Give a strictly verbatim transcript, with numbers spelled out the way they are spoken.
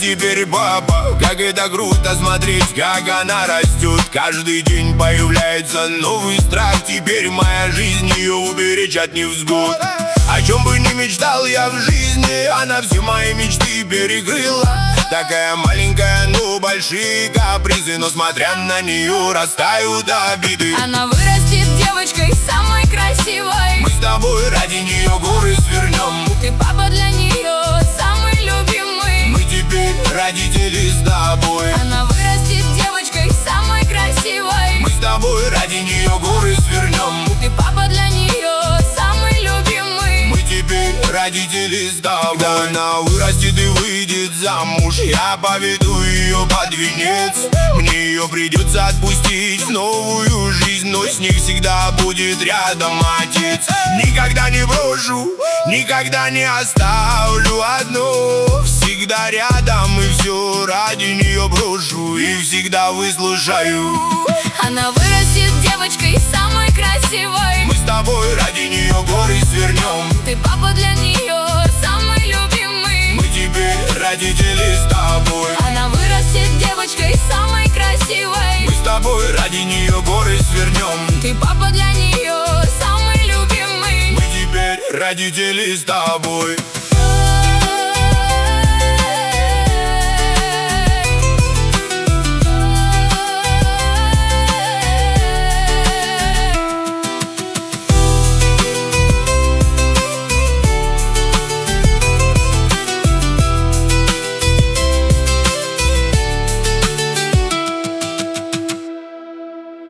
теперь папа. Как это круто смотреть, как она растет. Каждый день появляется новый страх. Теперь моя жизнь, ее уберечь от невзгод. О чем бы ни мечтал я в жизни, она все мои мечты перекрыла. Такая маленькая, но большие капризы, но смотря на нее растают обиды. Она вырастет девочкой самой красивой. Мы с тобой ради нее горы свернем. Ты папа для нее самый любимый. Мы теперь родители с тобой. Она вырастет девочкой самой красивой. Мы с тобой ради нее горы свернем. Ты папа для нее самый любимый. Мы теперь родители с тобой. Когда она вырастет и выйдет замуж, я поведу ее под венец. Мне ее придется отпустить в новую жизнь, но с ней всегда будет рядом отец. Никогда не брошу, никогда не оставлю одну. Всегда рядом и все ради нее брошу, и всегда выслушаю. Она вырастет девочкой самой красивой. Мы с тобой ради нее горы свернем. Ты папа для нее самый любимый. Мы теперь родители с тобой. Она вырастет девочкой самой красивой. Мы с тобой ради нее горы свернем. Ты папа для нее самый любимый. Мы теперь родители с тобой.